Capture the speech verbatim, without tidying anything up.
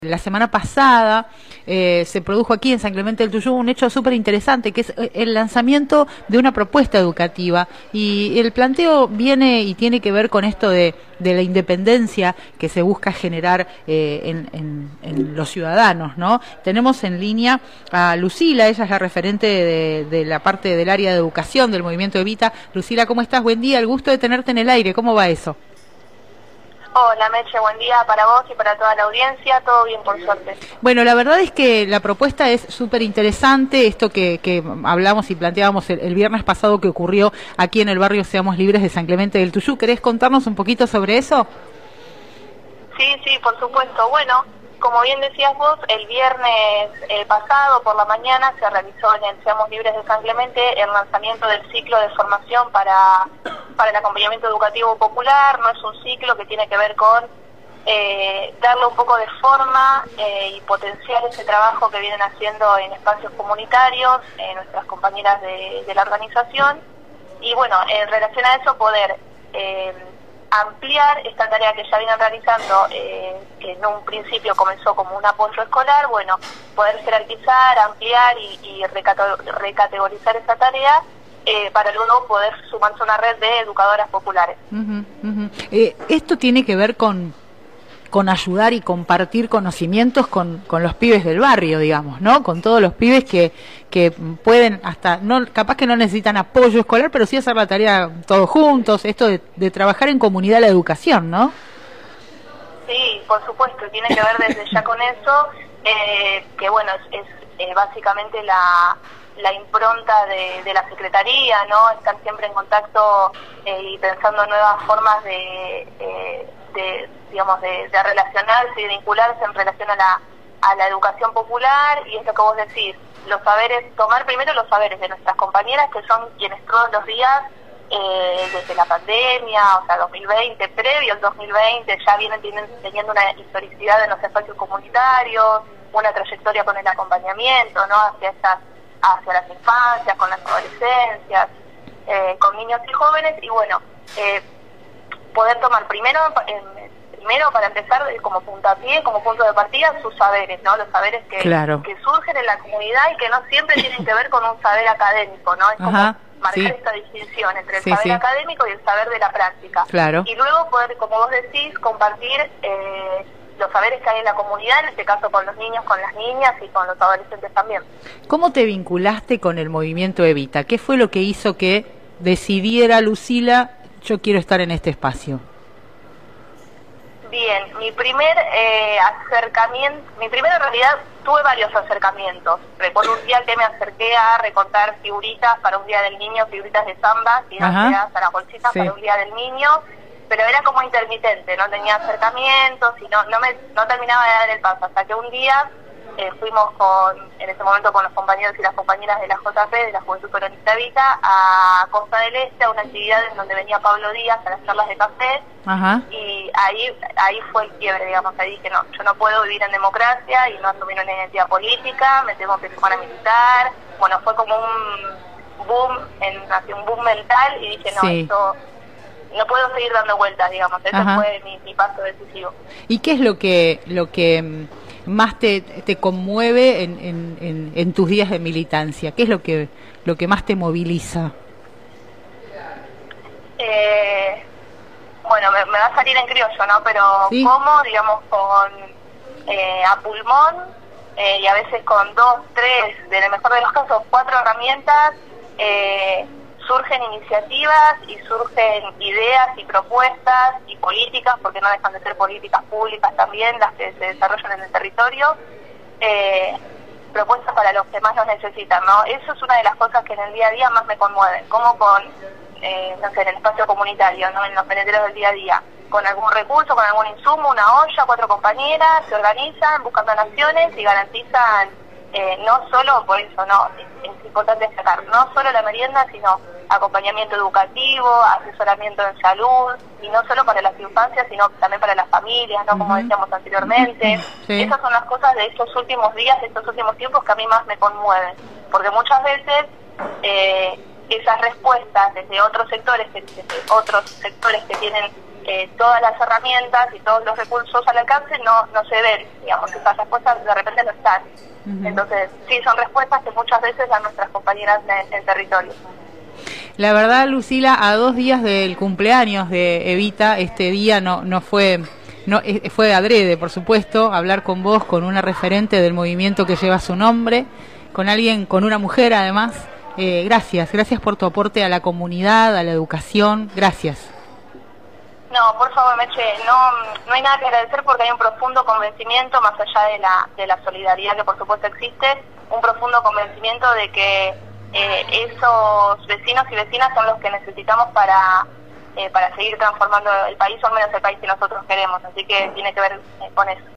La semana pasada eh, se produjo aquí en San Clemente del Tuyú un hecho súper interesante, que es el lanzamiento de una propuesta educativa, y el planteo viene y tiene que ver con esto de, de la independencia que se busca generar eh, en, en, en los ciudadanos, ¿no? Tenemos en línea a Lucila, ella es la referente de, de la parte del área de educación del movimiento Evita. Lucila, ¿cómo estás? Buen día, el gusto de tenerte en el aire, ¿cómo va eso? Hola Meche, buen día para vos y para toda la audiencia, todo bien por suerte. Bueno, la verdad es que la propuesta es súper interesante, esto que, que hablamos y planteábamos el, el viernes pasado que ocurrió aquí en el barrio Seamos Libres de San Clemente del Tuyú. ¿Querés contarnos un poquito sobre eso? Sí, sí, por supuesto. Bueno, como bien decías vos, el viernes eh, pasado por la mañana se realizó en el Seamos Libres de San Clemente el lanzamiento del ciclo de formación para, para el acompañamiento educativo popular. No es un ciclo que tiene que ver con eh, darle un poco de forma eh, y potenciar ese trabajo que vienen haciendo en espacios comunitarios, eh, nuestras compañeras de, de la organización. Y bueno, en relación a eso poder Eh, ampliar esta tarea que ya vienen realizando, eh, que en un principio comenzó como un apoyo escolar, bueno, poder jerarquizar, ampliar y, y recategorizar esa tarea eh, para luego poder sumarse a una red de educadoras populares. Uh-huh, uh-huh. Eh, esto tiene que ver con, con ayudar y compartir conocimientos con, con los pibes del barrio, digamos, ¿no? Con todos los pibes que, que pueden hasta, no capaz que no necesitan apoyo escolar, pero sí hacer la tarea todos juntos, esto de, de trabajar en comunidad la educación, ¿no? Sí, por supuesto, tiene que ver desde ya con eso, eh, que bueno, es, es eh, básicamente la, la impronta de, de la Secretaría, ¿no? Estar siempre en contacto eh, y pensando nuevas formas de... Eh, de digamos de, de relacionarse y de vincularse en relación a la a la educación popular, y es lo que vos decís, los saberes, tomar primero los saberes de nuestras compañeras, que son quienes todos los días eh, desde la pandemia, o sea dos mil veinte, previo al dos mil veinte, ya vienen tienen, teniendo una historicidad en los espacios comunitarios, una trayectoria con el acompañamiento, ¿no? hacia estas, hacia las infancias, con las adolescencias, eh, con niños y jóvenes, y bueno, eh, poder tomar primero, eh, primero para empezar como puntapié, como punto de partida, sus saberes, ¿no? Los saberes que, claro. que surgen en la comunidad y que no siempre tienen que ver con un saber académico, ¿no? Es como Ajá, marcar sí. esta distinción entre el sí, saber sí. académico y el saber de la práctica. Claro. Y luego poder, como vos decís, compartir eh, los saberes que hay en la comunidad, en este caso con los niños, con las niñas y con los adolescentes también. ¿Cómo te vinculaste con el movimiento Evita? ¿Qué fue lo que hizo que decidiera Lucila, yo quiero estar en este espacio? Bien, mi primer eh, acercamiento, mi primera en realidad tuve varios acercamientos. Recuerdo un día que me acerqué a recortar figuritas para un día del niño, figuritas de samba, y a las bolsitas sí. para un día del niño, pero era como intermitente, no tenía acercamientos y no, no, me, no terminaba de dar el paso, hasta que un día eh, fuimos con, en ese momento con los compañeros y las compañeras de la J P, de la Juventud Peronista Evita, a Costa del Este, a una actividad en donde venía Pablo Díaz a las charlas de café. Ajá. Y ahí ahí fue el quiebre, digamos, ahí dije, no, yo no puedo vivir en democracia y no asumir una identidad política, me tengo que sumar a militar. Bueno, fue como un boom, en, así, un boom mental, y dije, no, sí. esto no puedo seguir dando vueltas, digamos, ese Ajá. fue mi, mi paso decisivo. ¿Y qué es lo que lo que más te, te conmueve en, en, en, en tus días de militancia? ¿Qué es lo que lo que más te moviliza? Eh... Bueno, me, me va a salir en criollo, ¿no? Pero ¿sí? como, digamos, con eh, a pulmón eh, y a veces con dos, tres, en el mejor de los casos, cuatro herramientas, eh, surgen iniciativas y surgen ideas y propuestas y políticas, porque no dejan de ser políticas públicas también, las que se desarrollan en el territorio, eh, propuestas para los que más los necesitan, ¿no? Eso es una de las cosas que en el día a día más me conmueven, como con... Eh, no sé, en el espacio comunitario, ¿no? En los penetreros del día a día, con algún recurso, con algún insumo, una olla, cuatro compañeras, se organizan, buscan donaciones y garantizan, eh, no solo, por eso, no, es, es importante destacar, no solo la merienda, sino acompañamiento educativo, asesoramiento en salud, y no solo para las infancias, sino también para las familias, ¿no? Como decíamos anteriormente. Sí. Esas son las cosas de estos últimos días, de estos últimos tiempos que a mí más me conmueven, porque muchas veces... Eh, esas respuestas desde otros sectores, desde otros sectores que tienen eh, todas las herramientas y todos los recursos al alcance no, no se ven, digamos, esas respuestas de repente no están. Uh-huh. Entonces, sí, son respuestas que muchas veces dan nuestras compañeras en, en territorio. La verdad, Lucila, a dos días del cumpleaños de Evita, este día no, no fue... No, fue adrede, por supuesto, hablar con vos, con una referente del movimiento que lleva su nombre, con alguien, con una mujer además. Eh, gracias, gracias por tu aporte a la comunidad, a la educación, gracias. No, por favor, Meche, no, no hay nada que agradecer porque hay un profundo convencimiento, más allá de la, de la solidaridad que por supuesto existe, un profundo convencimiento de que eh, esos vecinos y vecinas son los que necesitamos para... Eh, para seguir transformando el país, o al menos el país que nosotros queremos, así que tiene que ver eh, con eso.